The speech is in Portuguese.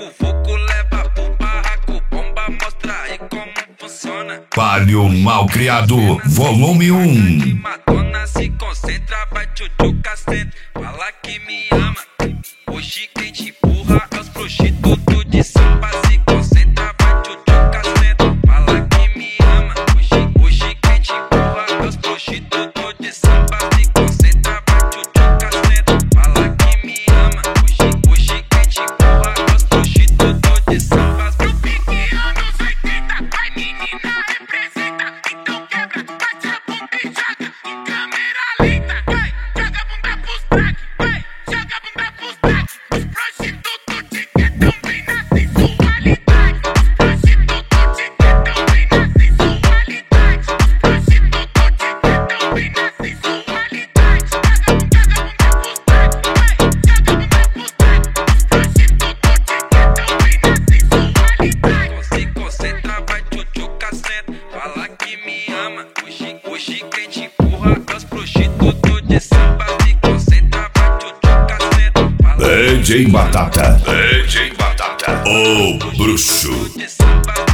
vucu leva pro barraco, bomba mostra aí como funciona. Palio Malcriado, volume 1. Madonna se concentra, vai tchutchu cacete, fala que me ama. Hoje quem te empurra é os prostitutos de samba. Se concentra, vai tchutchu cacete, fala que me ama. Hoje quem te empurra é os prostitutos de samba. Se concentra, vai tchutchu cacete, fala que me ama. Hoje quem te empurra é os prostitutos de samba. No pique anos 80, vai menina representa. Então quebra, bate a bunda e joga em câmera lenta. Vai, joga a bunda pros crack, vai, joga a bunda pros crack. Os prostitutos te quedam bem na sensualidade. Os prostitutos te quedam bem na sensualidade. Os prostitutos te quedam bem na sensualidade. Joga a bunda pros crack, vai, joga a bunda pros crack. Os prostitutos te quedam bem na sensualidade. Se concentra, vai tchutchu cacete, fala que me ama. Hoje quem te empurra é os prostitutos de samba. Se concentra, vai tchutchu cacete, fala DJ Batata, DJ Batata, o bruxo. de samba.